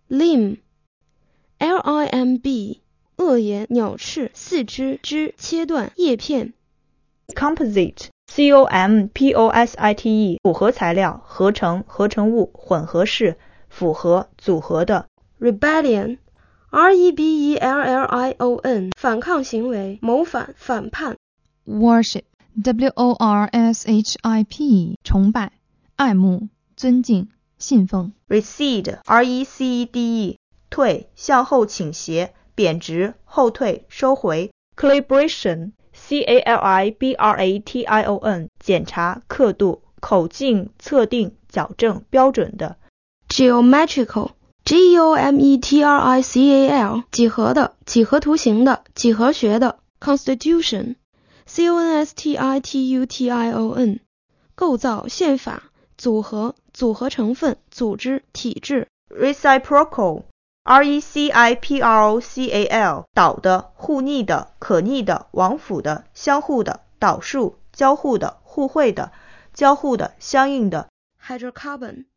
limb limb 颚眼、鸟翅、四肢、枝、切断、叶片。 composite composite 复合材料、合成、合成物、混合式、复合、组合的。 rebellion rebellion 反抗行为、谋反、反叛。 worship worship 崇拜、爱慕、尊敬、信奉。 recede recede 退、向后倾斜、贬值、后退、收回。calibration calibration 检查、刻度、口径、测定、矫正、标准的。 geometrical geometrical 几何的、几何图形的、几何学的。constitution constitution 构造、宪法、组合、组合成分、组织、体制。 reciprocal reciprocal 导的、互逆的、可逆的、往复的、相互的、导数、交互的、互惠的、交互的、相应的。 hydrocarbon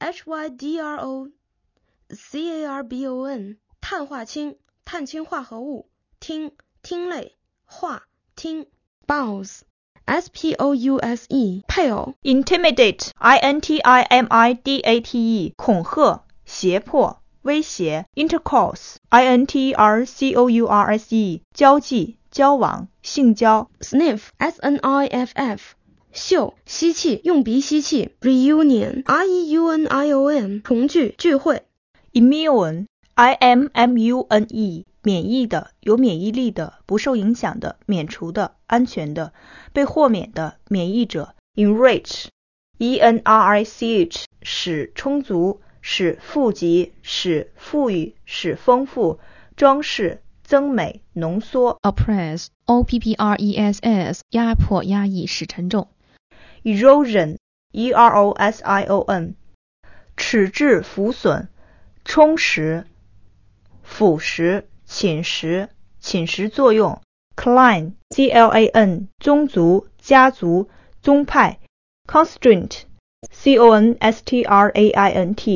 hydrocarbon 碳化氢、碳氢化合物。听、听类、化、听。spouse spouse 配偶。 intimidate intimidate 恐吓、胁迫、威胁。intercourse intercourse 交际、交往、性交。 sniff sniff 嗅、吸气、用鼻吸气。reunion reunion 重聚、聚会。 immune immune 免疫的、有免疫力的、不受影响的、免除的、安全的、被豁免的、免疫者。enrich enrich 使充足、使富集、使富裕、使丰富、装饰、增美、浓缩。 oppress oppress 压迫、压抑、使沉重。 erosion erosion 齿质腐损、充实、腐蚀、侵蚀、侵蚀作用。clan clan 宗族、家族、宗派。constraint constraint